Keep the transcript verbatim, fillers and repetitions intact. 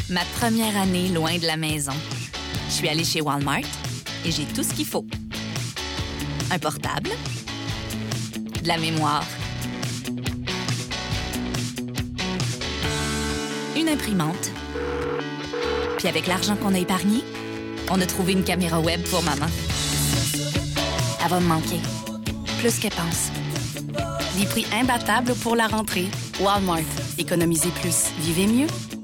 Ma première année loin de la maison. Je suis allée chez Walmart et j'ai tout ce qu'il faut. Un portable, de la mémoire, une imprimante. Puis avec l'argent qu'on a épargné, on a trouvé une caméra web pour maman. Elle va me manquer, plus qu'elle pense. Des prix imbattables pour la rentrée. Walmart. Économisez plus. Vivez mieux.